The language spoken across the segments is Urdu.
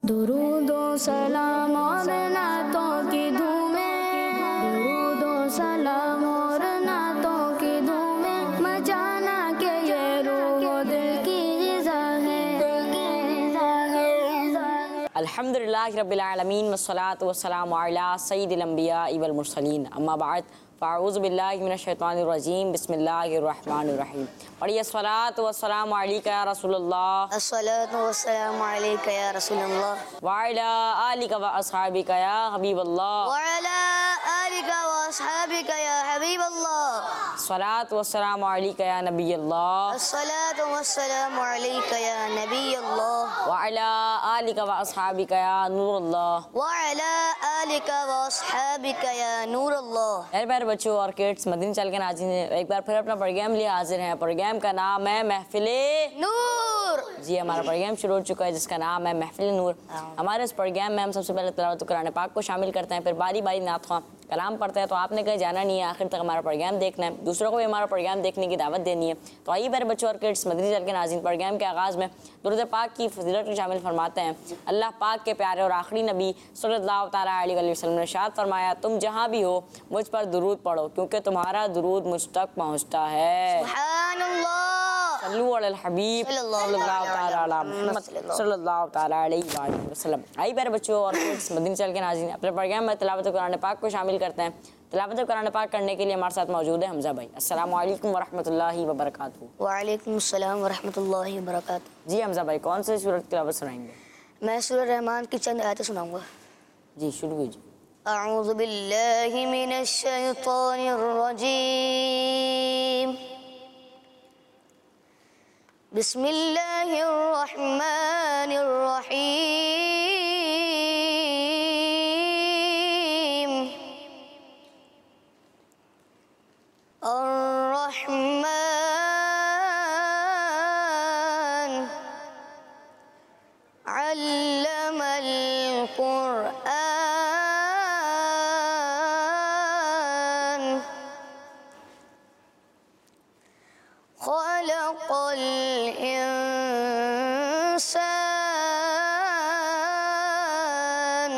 درود و سلام اور نعتوں کی دھومیں، درود و سلام اور نعتوں کی دھومیں، مچانا کہ یہ روح و دل کی غذا ہے۔ الحمدللہ رب العالمین والصلاة والسلام علی سید الانبیاء والمرسلین، اما بعد فاعوذ باللہ من الشیطان الرجیم، بسم اللہ الرحمن الرحیم۔ پڑھیے الصلاۃ والسلام علیک یا رسول اللہ، الصلاۃ والسلام علیک یا رسول اللہ، وعلی آلک و اصحابک یا حبیب اللہ، وعلی آلک واصحابک یا حبیب اللہ، الصلاۃ والسلام علیک یا نبی اللہ، الصلاۃ والسلام علیک یا نبی اللہ، وعلی آلک و اصحابک یا نور اللہ۔ وعلی آلک واصحابک یا نور اللہ۔ میرے پیارے بچوں اور کڈس، مدنی چینل کے ناظرین، ایک بار پھر اپنا پروگرام لیے حاضر ہیں۔ پروگرام کا نام ہے محفل نور۔ جی، ہمارا پروگرام شروع ہو چکا ہے جس کا نام ہے محفل نور۔ ہمارے اس پروگرام میں ہم سب سے پہلے تلاوت قرآن پاک کو شامل کرتے ہیں، پھر باری باری نعت خواں کلام پڑھتے ہیں۔ تو آپ نے کہیں جانا نہیں ہے، آخر تک ہمارا پروگرام دیکھنا ہے، دوسروں کو بھی ہمارا پروگرام دیکھنے کی دعوت دینی ہے۔ تو آئیے میرے بچوں اور کڈس، مدنی چینل کے ناظرین، پروگرام کے آغاز میں درود پاک کی فضیلت کو شامل فرماتے ہیں۔ اللہ پاک کے پیارے اور آخری نبی صلی اللہ تعالیٰ علیہ وسلم نے ارشاد فرمایا، تم جہاں بھی ہو مجھ پر درود پڑھو کیونکہ تمہارا درود مجھ تک پہنچتا ہے۔ سبحان اللہ۔ صلو علی الحبیب صلی اللہ تعالیٰ علی محمد صلی اللہ تعالیٰ علیہ وآلہ وسلم۔ آئیے میرے بچوں اور کڈس، مدنی چینل کے ناظرین، اپنے پروگرام میں تلاوت قرآن پاک کو شامل کرتے ہیں۔ تلاوت قرآن پاک کرنے کے لیے ہمارے ساتھ موجود ہے حمزہ بھائی۔ السلام علیکم ورحمۃ اللہ وبرکاتہ۔ وعلیکم السلام ورحمۃ اللہ وبرکاتہ۔ جی حمزہ بھائی، کون سے سورت کی تلاوت سنائیں گے؟ میں سورہ رحمان کی چند آیتیں سناؤں گا۔ جی شروع کیجیے۔ اعوذ باللہ من الشیطان الرجیم، بسم اللہ الرحمن الرحیم، الرحمن علم القرآن، خلق الإنسان،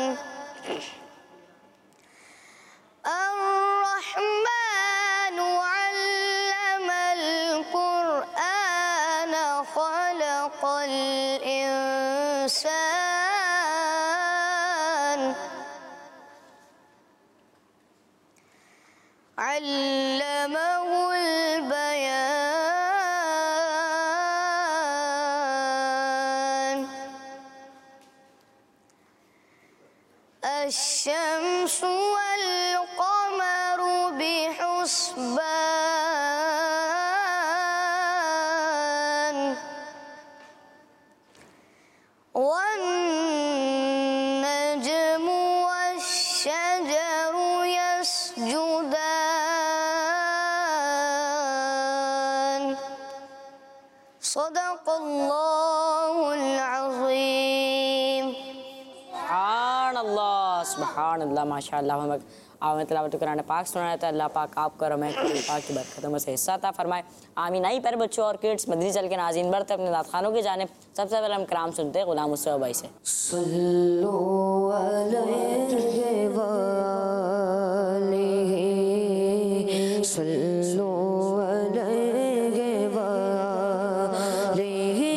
الرحمن علم القرآن، خلق الإنسان، علمه البيان، الشمس والقمر بحسبان، والنجم والشجر يسجدان، صدق اللہ العظیم۔ سبحان اللہ، سبحان اللہ، ماشاء اللہ۔ آپ ہمیں تلاوت قرآن پاک سنایا تھا، اللہ پاک آپ کو رحمت پاک کی برکتوں میں سے حصہ عطا فرمائے، آمین۔ آئی پر بچوں اور کڈس، مدنی چینل کے ناظرین، بڑھتے اپنے نعت خوانوں کی جانب۔ سب سے پہلے ہم کلام سنتے ہیں غلام مصطفیٰ بھائی سے۔ صلو علیہ وآلہ، صلو علیہ وآلہ،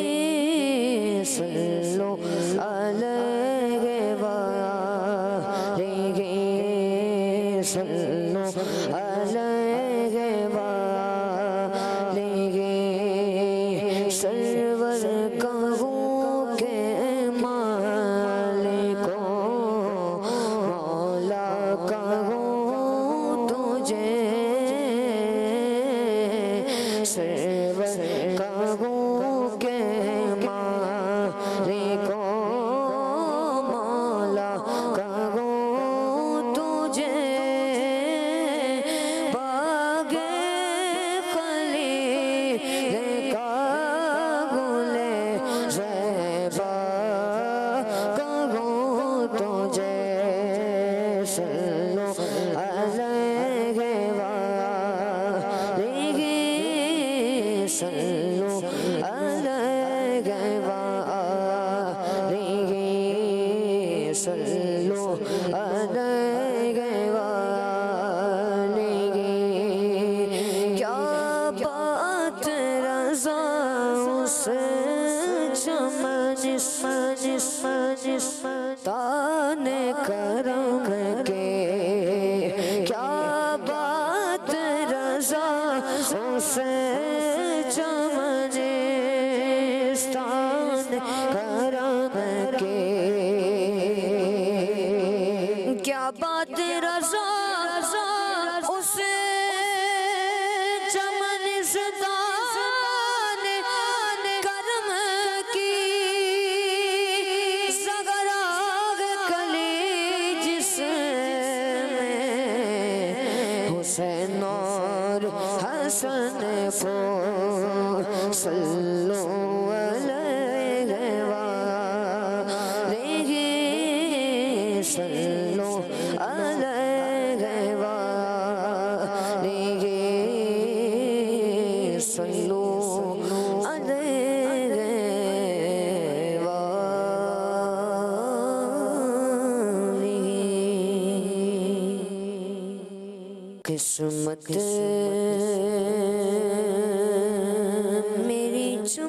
صلو علیہ وآلہ، صلو علیہ وآلہ، سرور کہوں کہ مالک مولا کہوں تجھے، سرور کہوں کہ مالک مولا کہوں تجھے، صلو علیہ وآلہ کیا بات رضا اس چمن تان کرم کے کیا بات رضا اس چمن تان کرم کے کیا بات رضا اس چمنستان کرم کی زغراغ کلی جس میں حسین اور حسن کو صلو علیہ وآلہ صلو علیہ وآلہ صلو علیہ وآلہ قسمت میری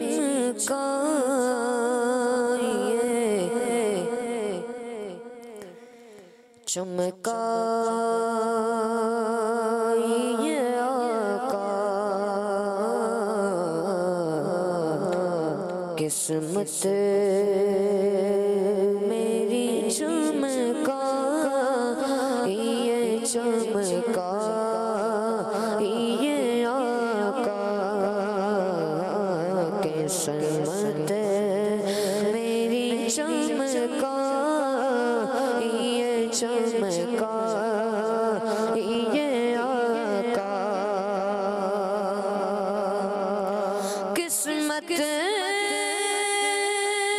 چمکائیے آقا قسمت میری چمکائیے آقا قسمت میری چمکائیے آقا قسمت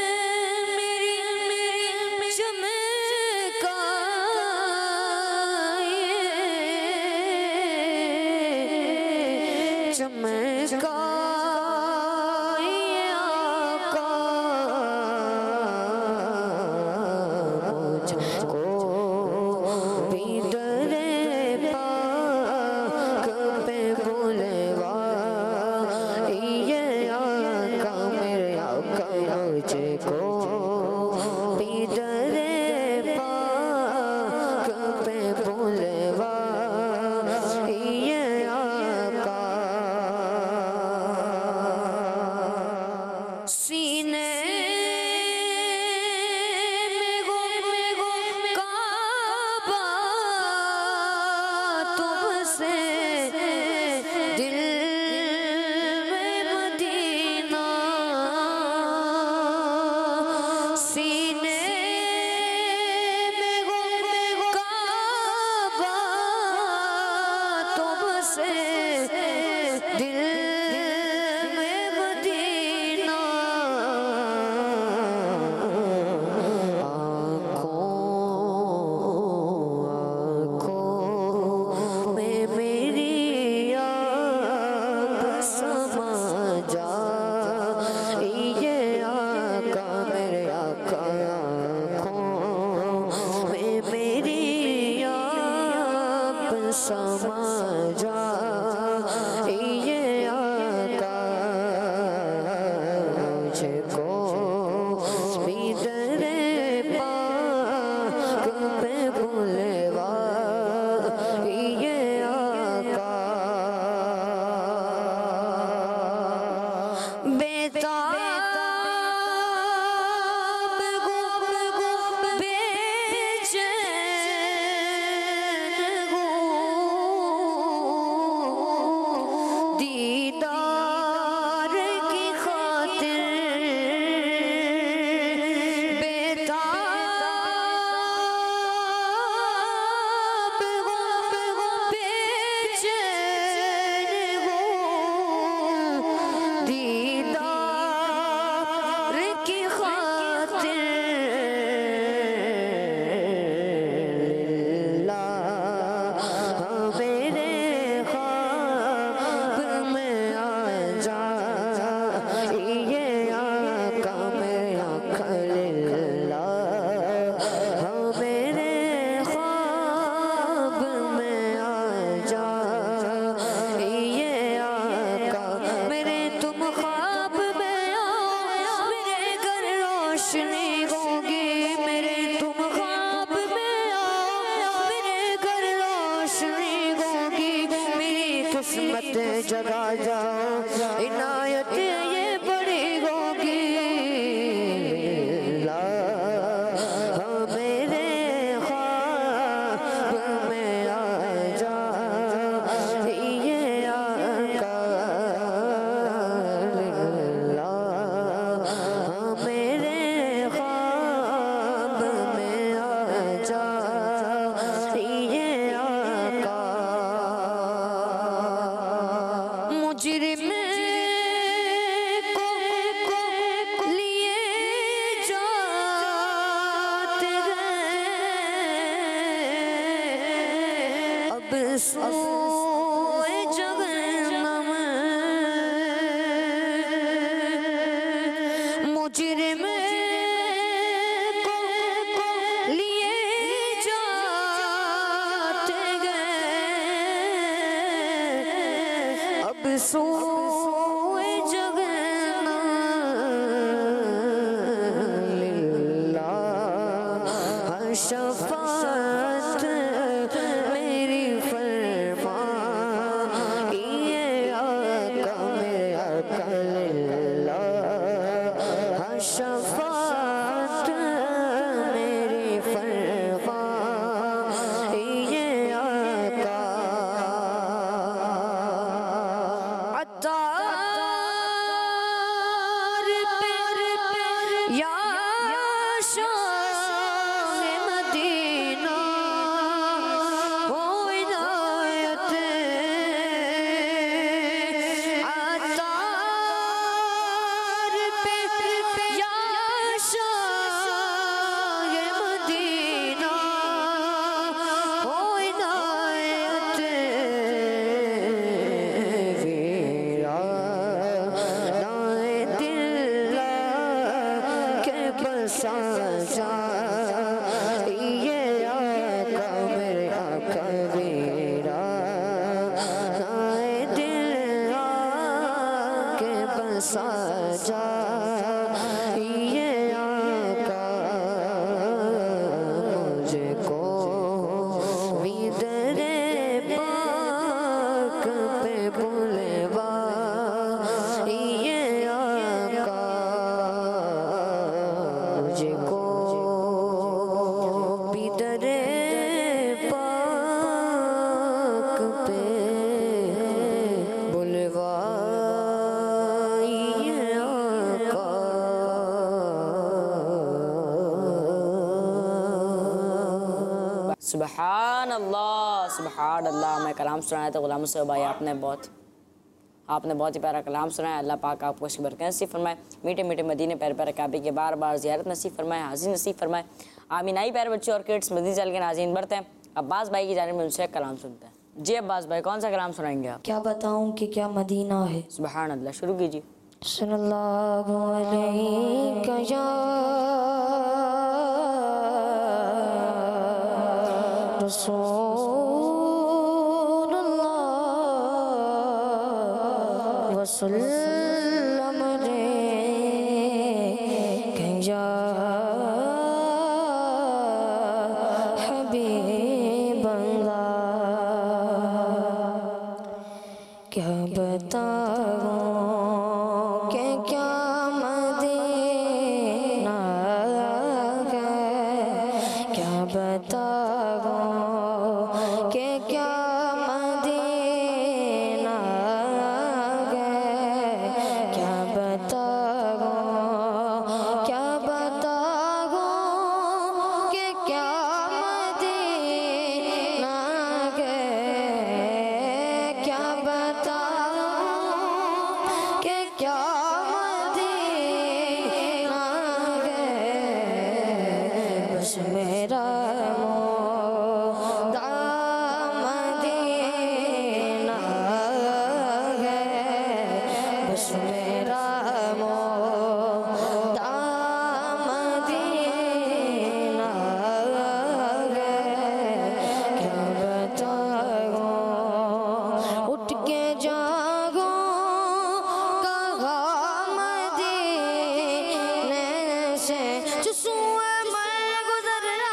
اب سوئے جہنم مجرم کو لیے جاتے گئے اب سوئے جہنم للہ شفاعت میری فرما یہ آقا میرے آقا للہ شفاعت میری فرما یہ آقا عطار پہ یا شاہ مدینہ ہو عنایت عطار پہ یا شاہ مدینہ ہو عنایت ویرانۂ دل کے بسا جا یہ آقا میرے آقا ویرانۂ دل کے بسا جا یہ آقا مجھ کو بھی در پاک پہ بلوا یہ آقا مجھ کو بھی در پاک پہ بلوا یہ آقا سبحان اللہ سبحان اللہ. میں کلام سنایا تھا غلام صاحب بھائی، آپ نے بہت ہی پیارا کلام سنایا. اللہ پاک آپ کو اس کی برکت نصیب فرمائے، میٹھے میٹھے مدینے پیارے پیارے کعبے کے بار بار زیارت نصیب فرمائے، حاضری نصیب فرمائے. آمین. آئی پیارے بچے اور کڈس، مدنی چینل کے ناظرین بڑھتے ہیں عباس بھائی کی جانب میں ان سے کلام سنتے ہیں. جی عباس بھائی، کون سا کلام سنائیں گے آپ؟ کیا بتاؤں کہ کیا مدینہ ہے. سبحان اللہ، شروع کیجیے. صلی اللہ علیہ یا رسول اللہ وسلم علیہ یا حبیب اللہ. کیا بتاؤں کہ کیا مدینہ ہے، کیا بتاؤں کہ کیا مدینہ ہے، کیا بتاؤں کہ کیا مدینہ ہے، کیا بتاؤں کہ کیا مدینہ ہے. بس میرا مدینہ ہے، بس میرا مدینہ ہے. کیا بتاؤں اٹھ کے جاگو کہاں مدینے سے جو سوئے میں گزر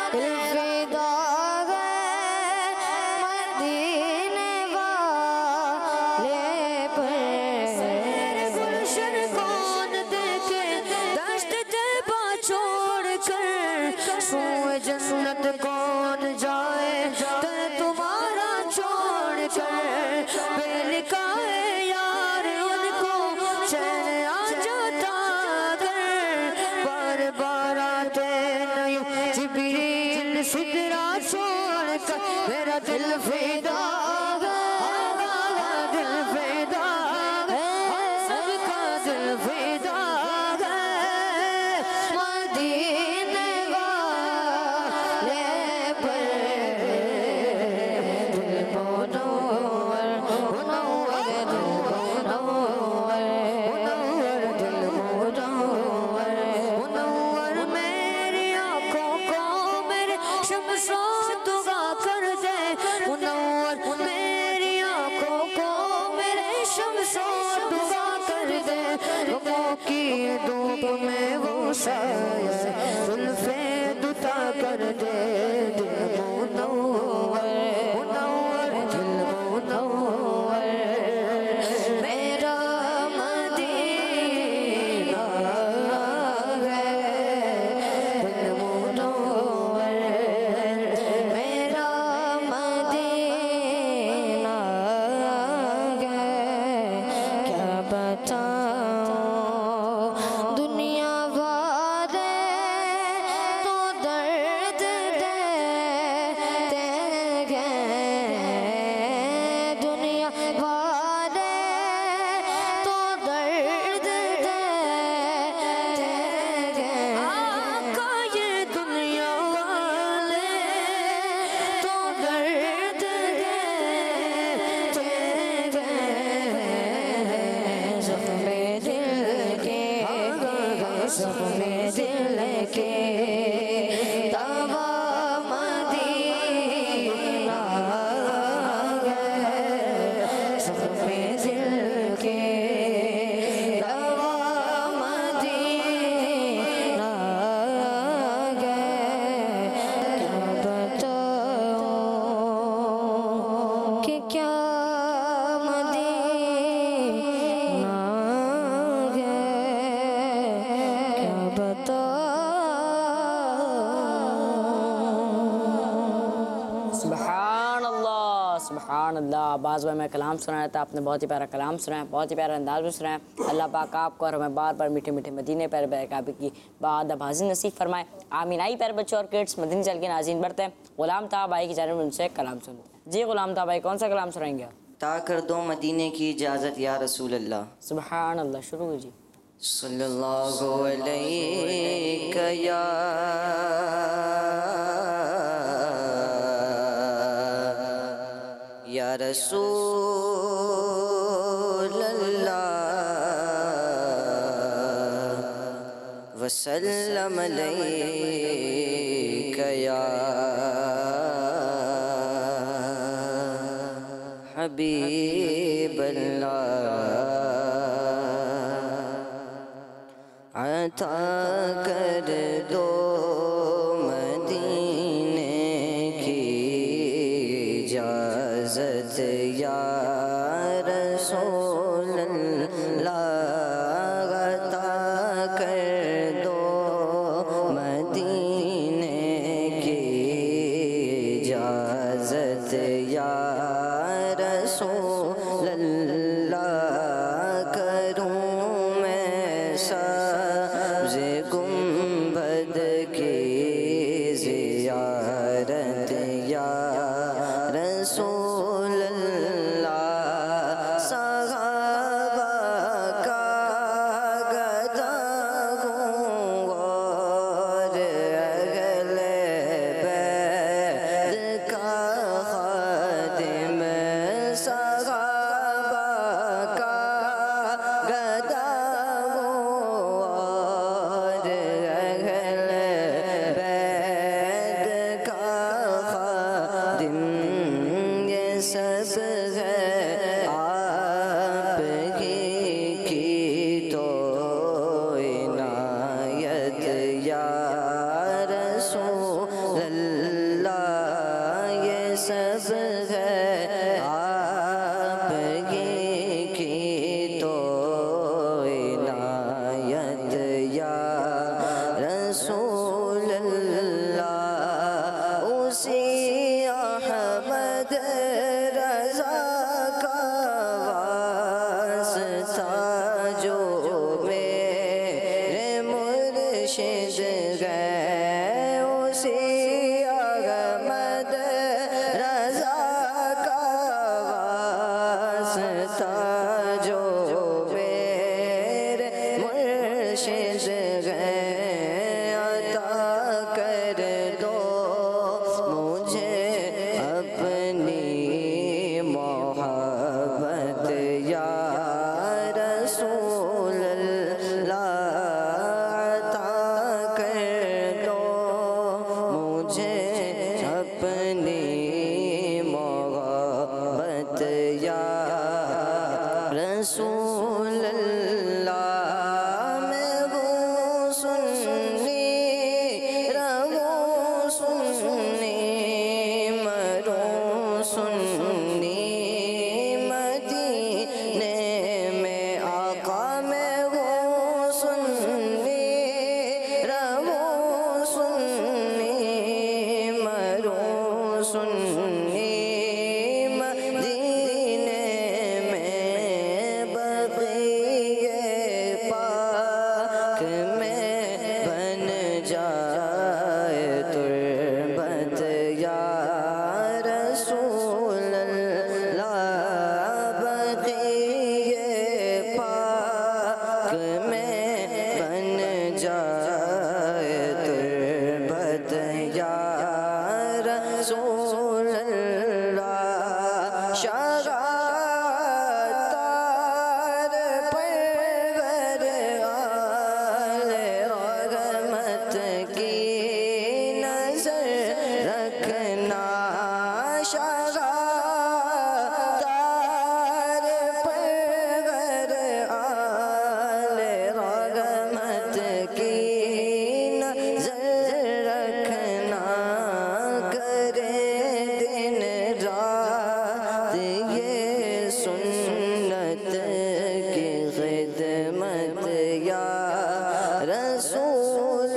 دل فدا ہے مدینے والے پر گلشن کون دیکھے دشت طیبہ چھوڑ کر سوئے جنت کون جائے در تمہارا چھوڑ کر بے لکھائے یار ان کو چین آ جاتا گر بار بار آتے نیوں جبریل سدرا چھوڑ کر میرا دل فدا ہے دل فدا ہے سب کا دل فدا ہے مدینے والے پر دل منور منور دل منور دل منور منور میری آنکھوں کو میرے شمس و دعا کر دے منور میری آنکھوں کو میرے شمس و دعا کر دے لوگوں کی دھوپ میں وہ سایہ زلف دتا کر دے دل منور منور دل منور میرا مدینہ ہے دل منور میرا مدینہ ہے کیا بتاؤں دنیا والے تو درد دیتے ہیں دنیا والے تو درد دیتے ہیں آقا یہ دنیا والے تو درد دیتے ہیں زخم دل کے زخم دل کے دوا مدینہ ہے زخم دل کے دوا مدینہ ہے کیا بتاؤں کہ کیا مدینہ ہے کیا بتاؤں سبحان اللہ بعض بار میں کلام سنایا تھا آپ نے بہت ہی پیارا کلام سنا ہے بہت ہی پیارا انداز میں سنا ہے اللہ پاک آپ کو اور ہمیں بار بار میٹھے میٹھے مدینے پیر کعبے کی بادب حاضر نصیب فرمائے آمین آئی پیارے بچوں اور کڈس مدنی چل کے ناظرین بڑھتے ہیں غلام طه بھائی کی جانب ان سے کلام سنتے ہیں جی غلام طه بھائی کون سا کلام سنائیں گے آپ عطا کر دو مدینے کی اجازت یا رسول اللہ سبحان اللہ شروع کیجیے صلی اللہ علیہ یا رسول اللہ وسلم علیک یا حبیب اللہ عطا کر دو مدینے کی اجازت یا رسول اللہ عطا کر دو مدینے کی اجازت یا رسول اللہ کروں میں سبز گنبد رضا کا واسطہ جو میرے مرشد گئے اسی احمد رضا کا واسطہ جو میرے مرشد گئے عطا کر دو مجھے اپنی محبت یا رسول اللہ عطا کر دو مجھے اپنی محبت یا رسول اللہ میں ہوں سنی رہوں سنی مروں سنی مدینے میں آقا میں ہوں سنی رہوں سنی مروں سنی مدینے میں بقیہ پاک میں بن جائے تربت یا رسول اللہ بقیہ پاک میں بن جائے تربت یا رسول اللہ شاہدار پرور آل رحمت کی نظر رکھنا شاہدار پرور آل رحمت کی نظر رکھنا کرے دن رات یہ سنت کی خدمت یا رسول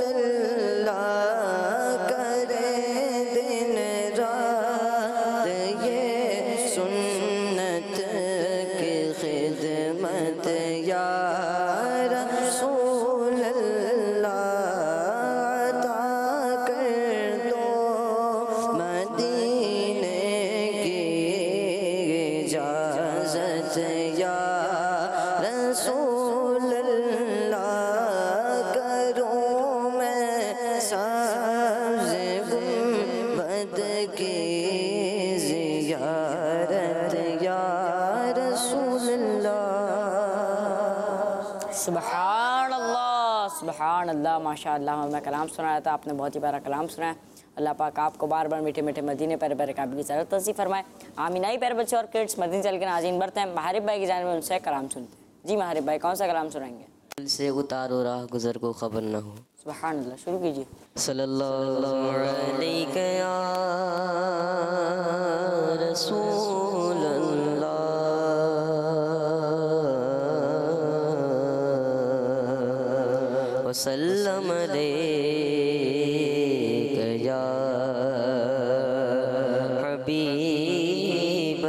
اللہ کرے دن رات یہ سنت کی خدمت یا رسول اللہ عطا کر دو مدینے کی اجازت یا رسول اللہ کروں میں سبز گنبد کی زیارت یا رسول اللہ سبحان اللہ ماشاء اللہ میں کلام سنایا تھا آپ نے بہت ہی پیارا کلام سنایا اللہ پاک آپ کو بار بار میٹھے میٹھے مدینے پیارے پیارے قابل کی زیارت نصیب فرمائے آمین آئی پیارے بچے اور کڈس مدینے چل کے ناظرین بڑھتے ہیں محارب بھائی کی جانب میں ان سے کلام سنتے ہیں جی محارب بھائی کون سا کلام سنائیں گے دل سے اتارو راہ گزر کو خبر نہ ہو سبحان اللہ شروع کیجیے صلی اللہ علیہ یا رسول اللہ وسلم علیک یا حبیب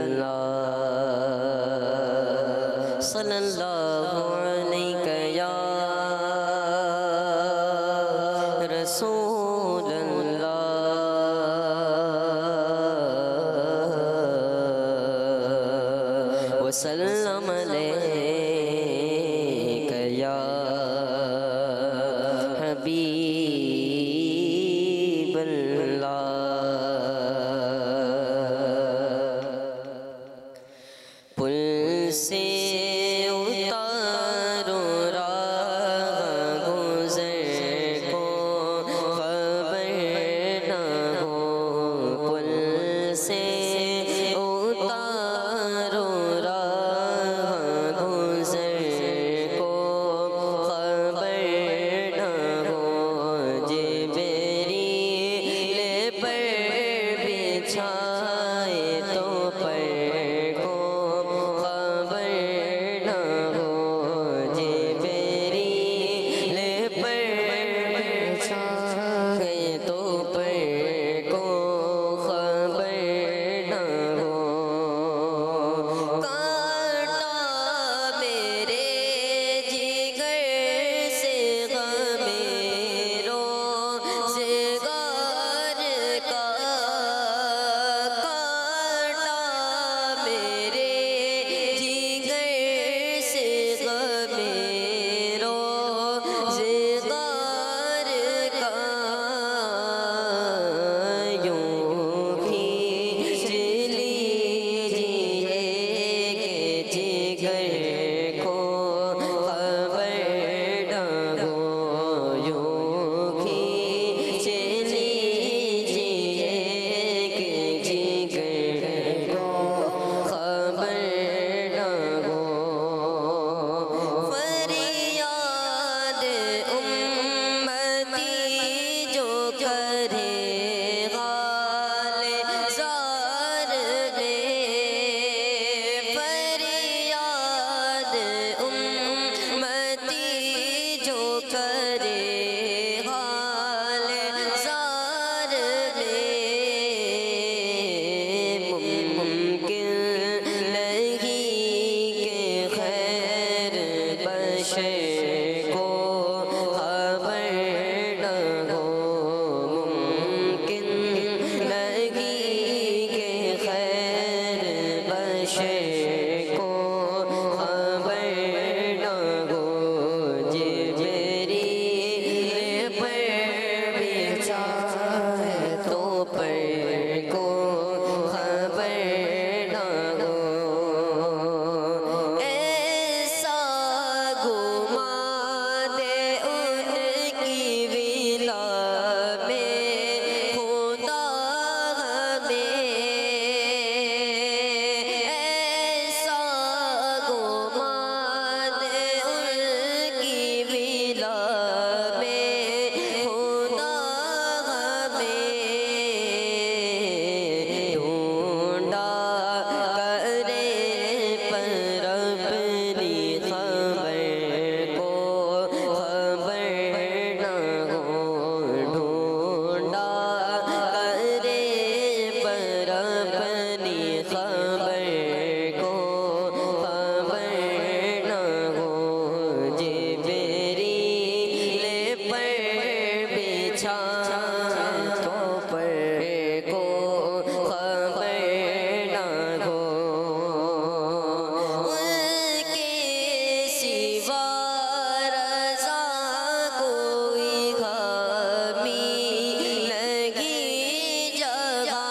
اللہ صلی اللہ علیہ یا رسول اللہ وسلم علیک یا حبیب اللہ پل سے اتارو راہ گزر کو خبر نہ ہو پل سے اتارو راہ گزر کو خبر نہ ہو جبریل کرے غالِ زار لے فریاد امتی جو کرے غالِ زار لے ممکن نہیں کہ خیر بشر کو خبر نہ ہو ممکن نہیں کہ خیر بشر کو خبر نہ ہو جبریل پر بھی چاہے تو پر کو خبر نہ ہو ایسا گما دے ان کی ولا میں خدا ہمیں ایسا گما دے ان کی ولا میں خدا ہمیں ڈھونڈا کرے پر اپنی خبر کو خبر نہ ہو ڈھونڈا کرے پر اپنی خبر کو خبر نہ ہو جبریل پر بچھا تو پر کو خبر نہ ہو ان کے سوا رضا کوئی حامی لگی جگہ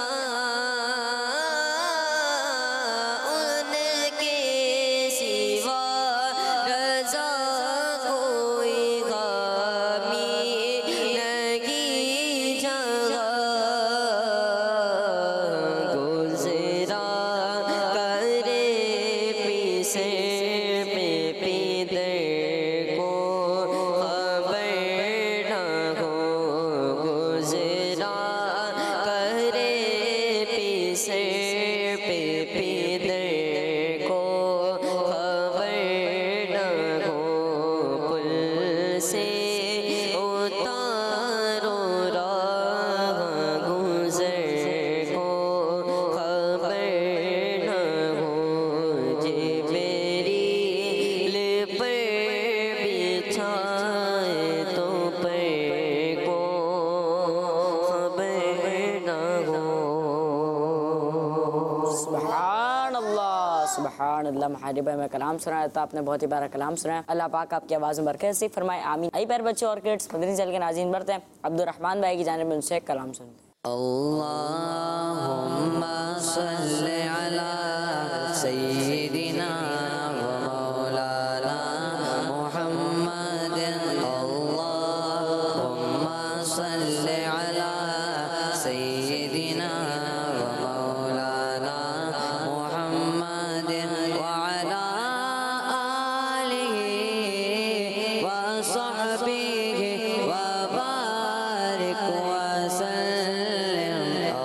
ان کے سوا رضا کوئی حامی لگی جگہ گزرا کرے پیسے میں پیدر کو خبر نہ ہو گزرا کرے پیسے پہ پیدر کو خبر نہ ہو پل سے اتارو راہ گزر کو خبر نہ ہو جبریل پر بچھائے تو پر کو خبر نہ ہو سبحان اللہ محارب میں کلام سنا تھا آپ نے بہت ہی پیارا کلام سنا اللہ پاک آپ کی آواز میں برکت نصیب فرمائے آمین آئی پیارے بچے اور کڈس مدنی چینل کے ناظرین بڑھتے ہیں عبد الرحمن بھائی کی جانب میں ان سے ایک کلام سنتے ہیں اللہم صلی علی سیدنا و مولانا محمد اللہم صلی علی سیدنا و مولانا محمد وعلی آلہ وصحبہ وبارک وسلم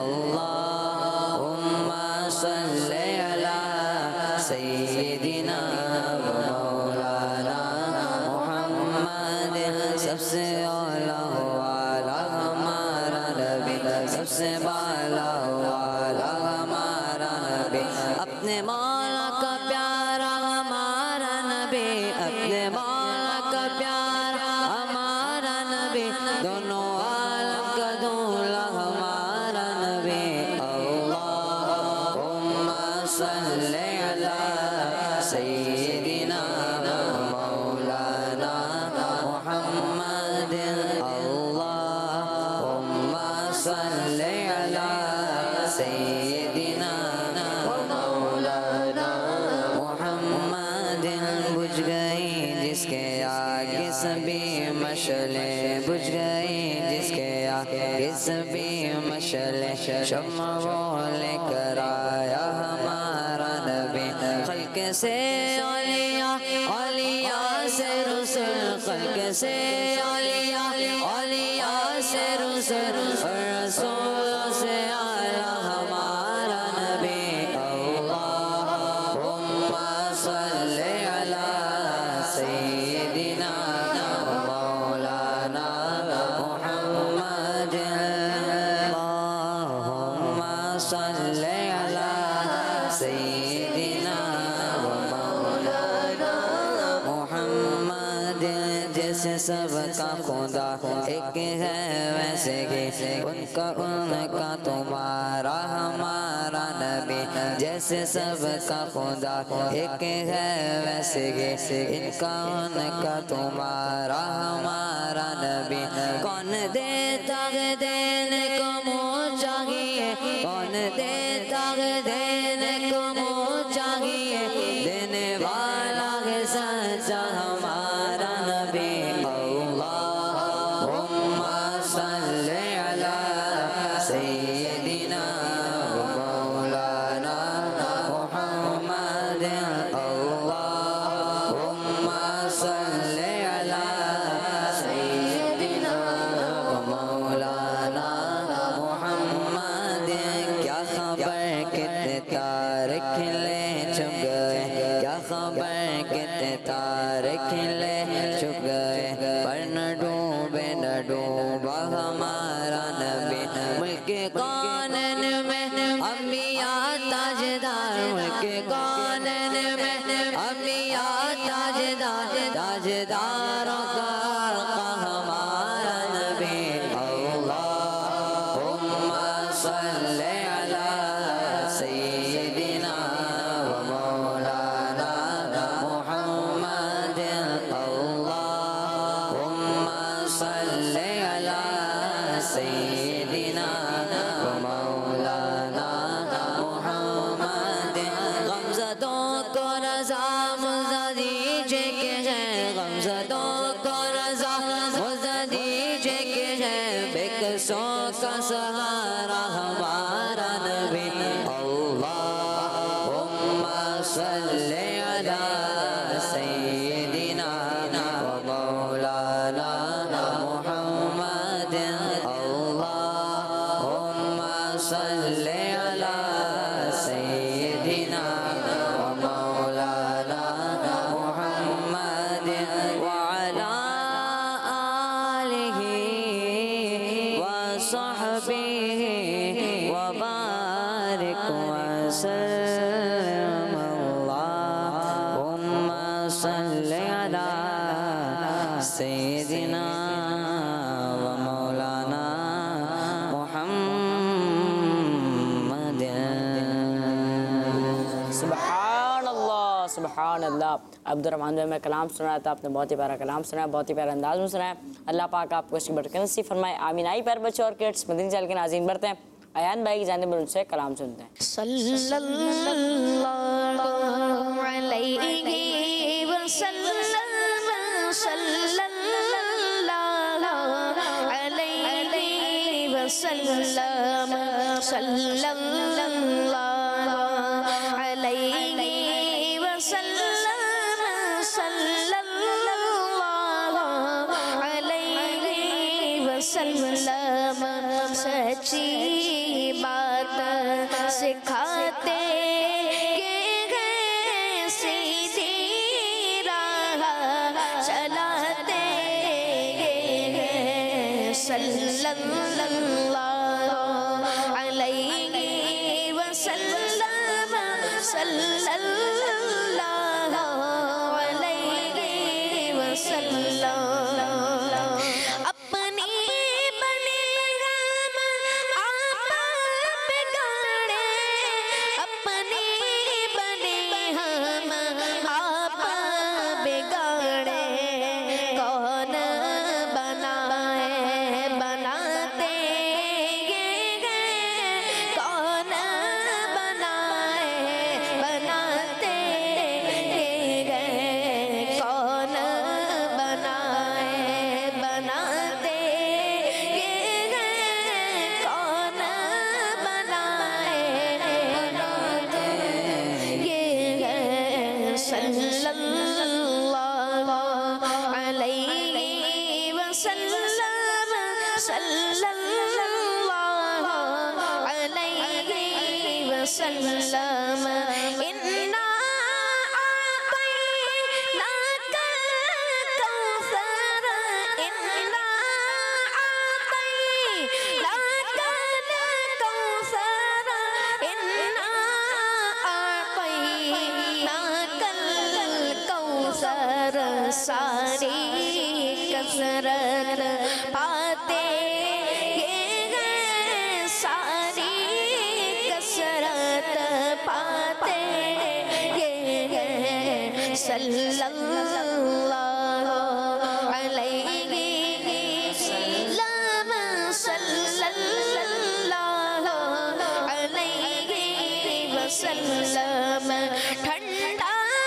اللہم صلی علی سیدنا و مولانا محمد سب سے اولا والا ہمارا نبی سب سے بالا والا ہمارا نبی اپنے مولا کا پیارا ہمارا نبی اپنے مولا کا پیارا ہمارا نبی دونوں عالم کا دولا ہمارا نبی اللہم صلی علی سیدنا مولانا محمد اللہم صلی علی سیدنا مولانا محمد بجھ گئی جس کے آگے سبھی مشعلیں بجھ گئی جس کے آگے سبھی مشعلیں شمع وہ لے کر آیا ہمارا نبی خلق سے اولیاء اولیاء سے رسل خلق سے اولیاء اولیاء سے رسل रसूलों से आला हमारा नबी अल्लाहुम्मा सल्ली अला सय्यिदिना मौलाना मुहम्मद अल्लाहुम्मा सल्ली अला सय्यिदिना मुहम्मद जैसे सबका खुदा एक है वैसे कि उनका तुम्हारा हमारा नबी जैसे सबका खुदा एक है वैसे कि इनका उनका तुम्हारा हमारा नबी कौन देता है देने को मुँह चाहिए कौन देता है देने को मुँह चाहिए देने वाला है सच्चा हमारा नबी अल्लाहुम्मा सल्ली अला सय्यिदिना मौलाना मुहम्मद अल्लाहुम्मा सल्ली अला सय्यिदिना मौलाना मुहम्मद क्या खबर कितने तारे खिले छुप गए क्या खबर कितने तारे खिले छुप गए पर न डूबा हमारा नबी मुल्क कौनन में अंबिया ताजदार मुल्क कौनन में अंबिया ताजदार ताजदारों का आका हमारा नबी अल्लाहुम्मा सल्ली अला सय्यिदिना व मौलाना मुहम्मद अल्लाहुम्मा सल्ली अला सय्यिदिना व मौलाना मुहम्मद गमज़दों को रज़ा मुझे दीजिए कि है गमज़दों को रज़ा मुझे दीजिए कि है बेकसों का सहारा हमारा नबी अल्लाहुम्मा सल्ली अला सय्यिदिना व मौलाना मुहम्मद अल्लाहुम्मा सल्ली अला सय्यिदिना व मौलाना मुहम्मद व अला आलिहि व सहबिहि व बारिक व सल्लिम अल्लाहुम्मा सल्ली अला सय्यिदिना व मौलाना मुहम्मद सुभान अल्लाह। अब्दुर्रहमान भाई मैं कलाम सुन रहा था, आपने बहुत ही प्यारा कलाम सुनाया, बहुत ही प्यारा अंदाज में सुनाया। अल्लाह पाक आपको इसकी बरकत नसीब फरमाए, आमीन। आई प्यारे बच्चे और किड्स, मदीना चैनल के नाज़रीन बढ़ते हैं अयान भाई की जानिब उनसे कलाम सुनते हैं। सल्लल्लाहु अलैहि वसल्लम सल्लल्लाहु अलैहि वसल्लम सल्लल्लाहु अलैहि वसल्लम सल्लल्लाहु अलैहि वसल्लम सच्ची बात सिखाते सल्लल्लाहु अलैहि वसल्लम सल्लल्लाहु अलैहि वसल्लम अपनी बनी राम आप बिगाड़े अपनी बनी हम आप बिगाड़े कौन बनाए وسلم إنا أعطيناك الكوثر إنا أعطيناك الكوثر إنا أعطيناك الكوثر ساری کثرت پاتے یہ ہیں ساری کثرت پاتے یہ ہیں صلی اللہ علیہ وسلم صلی اللہ علیہ وسلم ٹھنڈا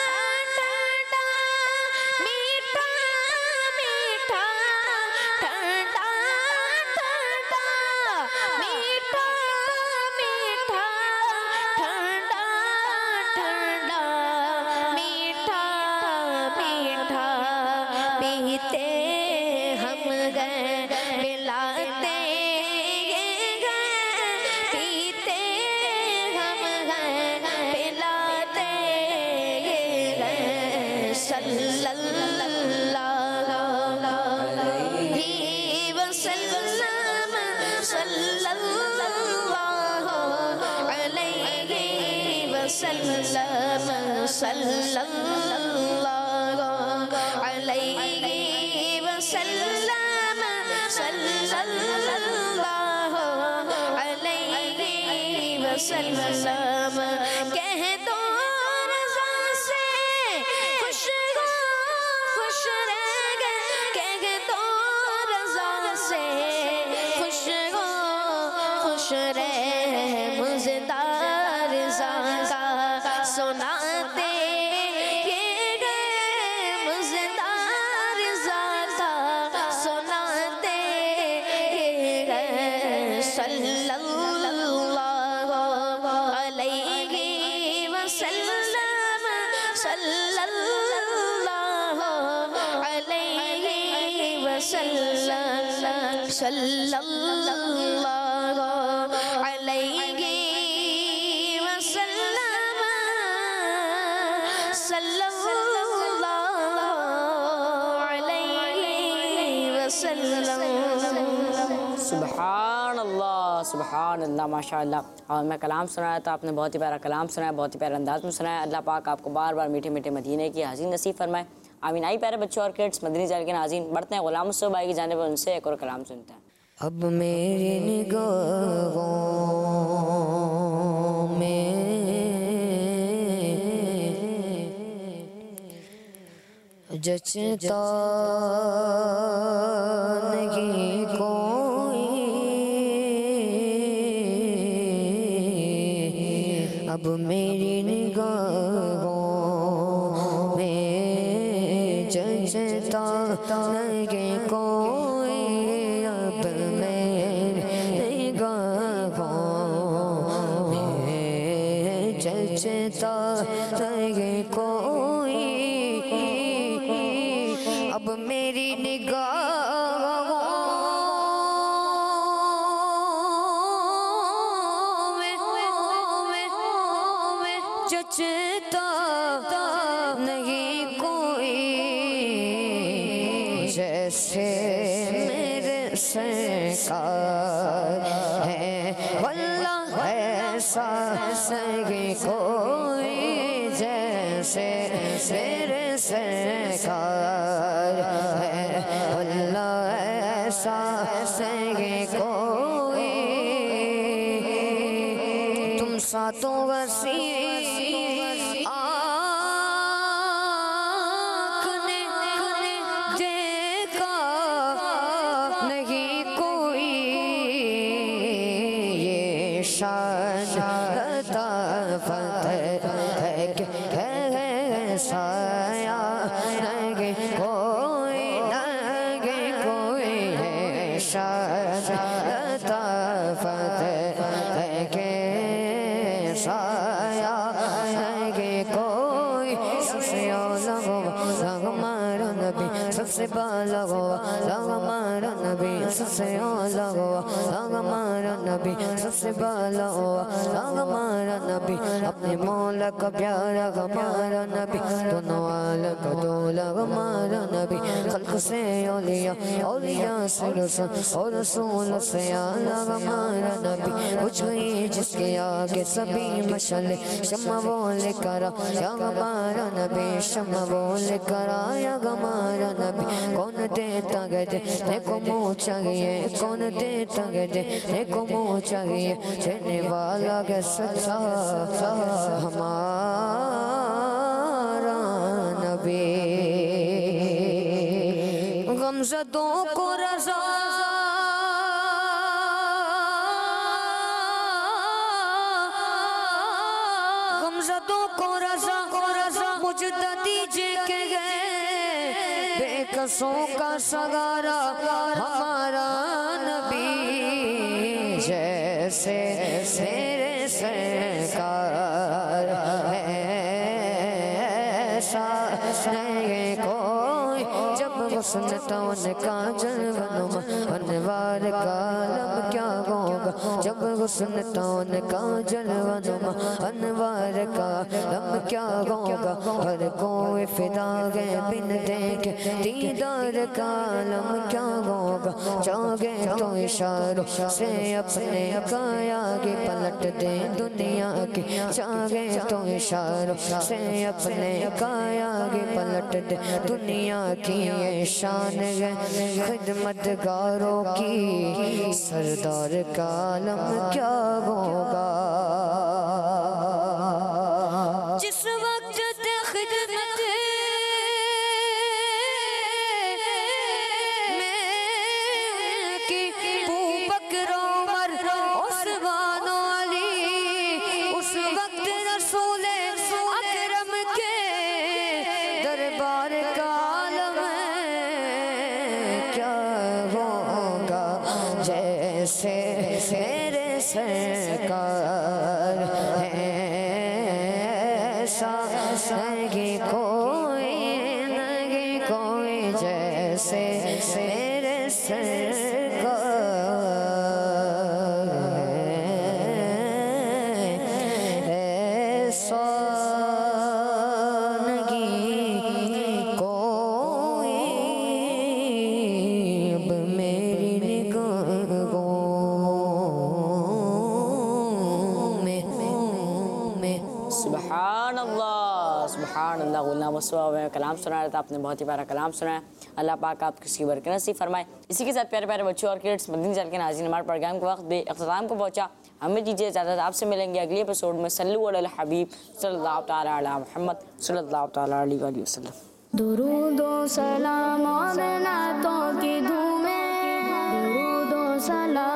صلی اللہ علیہ وسلم صلی اللہ علیہ وسلم کہہ دو رضا سے خوش ہو خوش رہ گئے کہہ دو رضا سے خوش ہو خوش رہ مزدار رضا کا سناتے یہ گئے مزدار رضا کا سناتے یہ گئے صلی اللہ علیہ وسلم صلی اللہ علیہ وسلم صلی اللہ علیہ وسلم صلی اللہ علیہ وسلم سبحان اللہ ماشاء اللہ. اور میں کلام سنایا تھا آپ نے بہت ہی پیارا کلام سنایا بہت ہی پیارے انداز میں سنایا. اللہ پاک آپ کو بار بار میٹھے میٹھے مدینے کی حاضری نصیب فرمائے آمین. آئی پیارے بچوں اور کڈس مدنی چینل کے ناظرین بڑھتے ہیں غلام مصطفیٰ بھائی کی جانب ان سے ایک اور کلام سنتے ہیں. اب میری نگاہوں میں جچتا نہیں کوئی اب میری نگاہوں میں جچتا نہیں کوئی اب میری نگاہوں میں جچتا نہیں کوئی اب میری نگاہوں میں جچتا نہیں کوئی جیسے میرے سرکار ہے واللہ ایسا نہیں کوئی جیسے میرے سرکار ہے واللہ ایسا نہیں کوئی تم ساتوں وسیع آنکھ نے دیکھا نہیں کوئی یہ شان فتح ہے کہ سایہ نگے کوئی ہے شان فتح ہے کہ سایہ نگے کوئی سب سے لگو ہمارا نبی سب سے بالا ہوا ہمارا نبی سب سے لگو ہمارا نبی نبی سب سے بالا ہمارا نبی اپنے مولا کا پیارا ہمارا نبی دونوں عالم کا دولا ہمارا نبی خلق سے اولیاء اولیاء سے رسول اور رسول سے اعلیٰ ہمارا نبی کچھ ہوئی جس کے آگے سبھی مشعلے شمع وہ لے کر آیا ہمارا نبی شمع وہ لے کر آیا ہمارا نبی کون دیتا گے دینے کو منہ چاہیے کون دیتا گے دینے کو منہ چاہیے دینے والا گے سچا ہمارا نبی غمزدوں کو رضا غمزدوں کو رضا مجدہ دیجے کے گئے بے کسوں کا سگارا ہمارا نبی جیسے میرے سرکار ایسا نہیں کوئی جب غسل تو ان کا جلوہ انوار کا عالم کیا ہوگا جب غسل تو ان کا جلوہ انوار کا عالم کیا ہوگا ہر کوئی فدا گئے بن دیکھے دیدار کا عالم کیا ہوگا چاہے تو اشاروں سے اپنے کایا کی پلٹ دے دنیا کی چاہے تو اشاروں سے اپنے کایا کی پلٹ دے دنیا کی یہ شان ہے خدمتگاروں کی سردار کا عالم کیا ہوگا جس وقت خدمت میں کی بکر عمر عثمان و علی اس وقت رسول اکرم کے دربار کا عالم کیا ہوگا جیسے میرے سرکار ایسا نہیں کوئی جیسے میرے سرکار ایسا نہیں کوئی اب میری نگاہوں میں سبحان اللہ غلام مصطفیٰ میں کلام سنا رہا تھا آپ نے بہت ہی پیارا کلام سنا ہے اللہ پاک آپ کسی کی برکت نصیب فرمائے اسی کے ساتھ پیارے پیارے بچوں اور کڈس مدنی چینل کے ناظرین ہمارے پروگرام کے وقت بے اختتام کو پہنچا ہمیں دیجیے اجازت آپ سے ملیں گے اگلی ایپیسوڈ میں صلو علی الحبیب صلی اللہ تعالیٰ علی محمد صلی اللہ تعالیٰ علیہ وآلہ وسلم درود و سلام اور نعتوں کی دھومیں درود و سلام